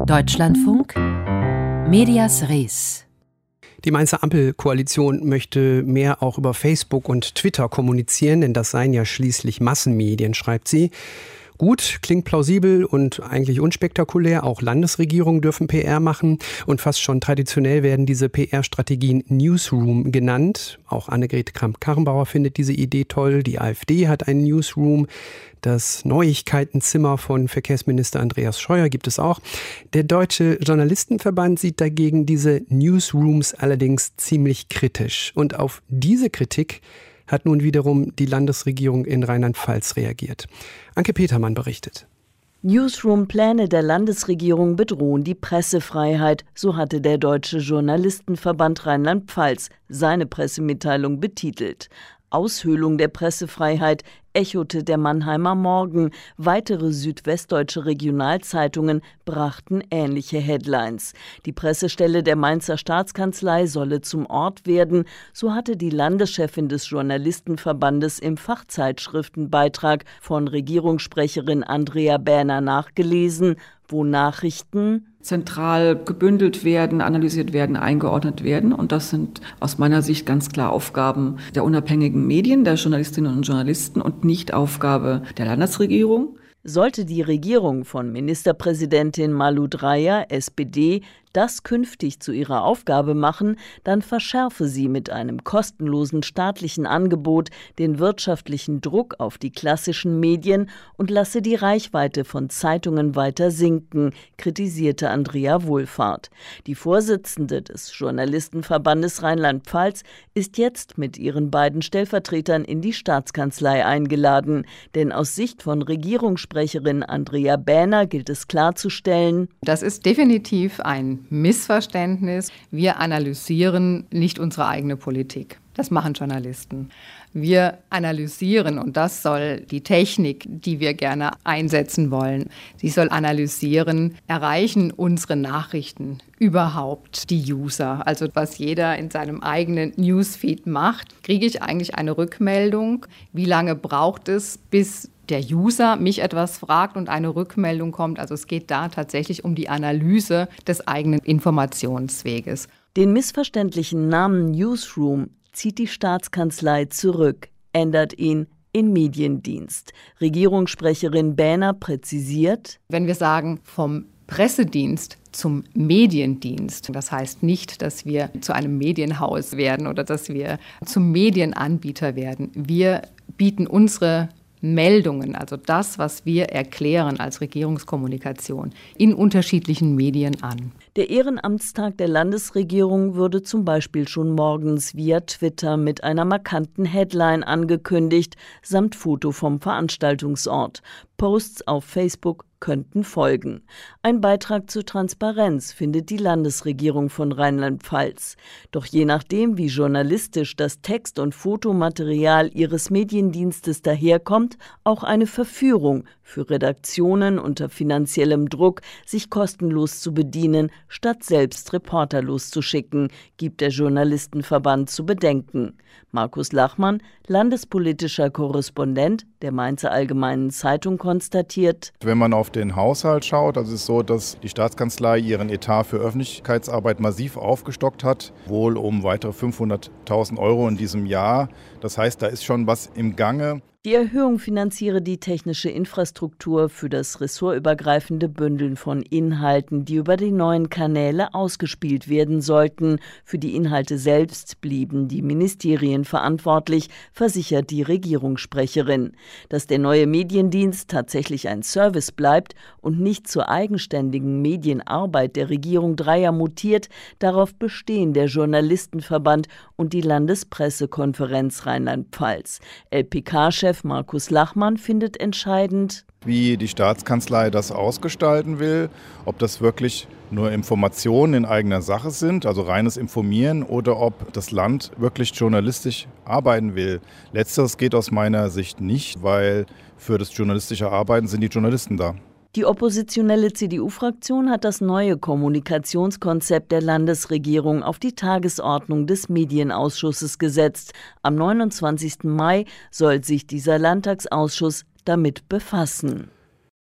Deutschlandfunk Medias Res. Die Mainzer Ampelkoalition möchte mehr auch über Facebook und Twitter kommunizieren, denn das seien ja schließlich Massenmedien, schreibt sie. Gut, klingt plausibel und eigentlich unspektakulär. Auch Landesregierungen dürfen PR machen und fast schon traditionell werden diese PR-Strategien Newsroom genannt. Auch Annegret Kramp-Karrenbauer findet diese Idee toll. Die AfD hat einen Newsroom. Das Neuigkeitenzimmer von Verkehrsminister Andreas Scheuer gibt es auch. Der Deutsche Journalistenverband sieht dagegen diese Newsrooms allerdings ziemlich kritisch. Und auf diese Kritik hat nun wiederum die Landesregierung in Rheinland-Pfalz reagiert. Anke Petermann berichtet. Newsroom-Pläne der Landesregierung bedrohen die Pressefreiheit, so hatte der Deutsche Journalistenverband Rheinland-Pfalz seine Pressemitteilung betitelt. Aushöhlung der Pressefreiheit echote der Mannheimer Morgen. Weitere südwestdeutsche Regionalzeitungen brachten ähnliche Headlines. Die Pressestelle der Mainzer Staatskanzlei solle zum Ort werden. So hatte die Landeschefin des Journalistenverbandes im Fachzeitschriftenbeitrag von Regierungssprecherin Andrea Bähner nachgelesen, wo Nachrichten zentral gebündelt werden, analysiert werden, eingeordnet werden. Und das sind aus meiner Sicht ganz klar Aufgaben der unabhängigen Medien, der Journalistinnen und Journalisten und nicht Aufgabe der Landesregierung. Sollte die Regierung von Ministerpräsidentin Malu Dreyer, SPD, das künftig zu ihrer Aufgabe machen, dann verschärfe sie mit einem kostenlosen staatlichen Angebot den wirtschaftlichen Druck auf die klassischen Medien und lasse die Reichweite von Zeitungen weiter sinken, kritisierte Andrea Wohlfahrt. Die Vorsitzende des Journalistenverbandes Rheinland-Pfalz ist jetzt mit ihren beiden Stellvertretern in die Staatskanzlei eingeladen. Denn aus Sicht von Regierungssprecherin Andrea Bähner gilt es klarzustellen: Das ist definitiv ein Missverständnis. Wir analysieren nicht unsere eigene Politik. Das machen Journalisten. Wir analysieren, und das soll die Technik, die wir gerne einsetzen wollen, sie soll analysieren, erreichen unsere Nachrichten überhaupt die User? Also was jeder in seinem eigenen Newsfeed macht, kriege ich eigentlich eine Rückmeldung? Wie lange braucht es, bis der User mich etwas fragt und eine Rückmeldung kommt? Also es geht da tatsächlich um die Analyse des eigenen Informationsweges. Den missverständlichen Namen Newsroom zieht die Staatskanzlei zurück, ändert ihn in Mediendienst. Regierungssprecherin Bähner präzisiert: Wenn wir sagen, vom Pressedienst zum Mediendienst, das heißt nicht, dass wir zu einem Medienhaus werden oder dass wir zum Medienanbieter werden. Wir bieten unsere Meldungen, also das, was wir erklären als Regierungskommunikation, in unterschiedlichen Medien an. Der Ehrenamtstag der Landesregierung würde zum Beispiel schon morgens via Twitter mit einer markanten Headline angekündigt, samt Foto vom Veranstaltungsort. Posts auf Facebook könnten folgen. Ein Beitrag zur Transparenz findet die Landesregierung von Rheinland-Pfalz. Doch je nachdem, wie journalistisch das Text- und Fotomaterial ihres Mediendienstes daherkommt, auch eine Verführung für Redaktionen unter finanziellem Druck, sich kostenlos zu bedienen, statt selbst Reporter loszuschicken, gibt der Journalistenverband zu bedenken. Markus Lachmann, landespolitischer Korrespondent der Mainzer Allgemeinen Zeitung, konstatiert: Wenn man auf den Haushalt schaut, also es ist so, dass die Staatskanzlei ihren Etat für Öffentlichkeitsarbeit massiv aufgestockt hat, wohl um weitere 500.000 € in diesem Jahr. Das heißt, da ist schon was im Gange. Die Erhöhung finanziere die technische Infrastruktur für das ressortübergreifende Bündeln von Inhalten, die über die neuen Kanäle ausgespielt werden sollten. Für die Inhalte selbst blieben die Ministerien verantwortlich, versichert die Regierungssprecherin. Dass der neue Mediendienst tatsächlich ein Service bleibt und nicht zur eigenständigen Medienarbeit der Regierung Dreyer mutiert, darauf bestehen der Journalistenverband und die Landespressekonferenz Rheinland-Pfalz. LPK-Chef Markus Lachmann findet entscheidend, wie die Staatskanzlei das ausgestalten will, ob das wirklich nur Informationen in eigener Sache sind, also reines Informieren, oder ob das Land wirklich journalistisch arbeiten will. Letzteres geht aus meiner Sicht nicht, weil für das journalistische Arbeiten sind die Journalisten da. Die oppositionelle CDU-Fraktion hat das neue Kommunikationskonzept der Landesregierung auf die Tagesordnung des Medienausschusses gesetzt. Am 29. Mai soll sich dieser Landtagsausschuss damit befassen.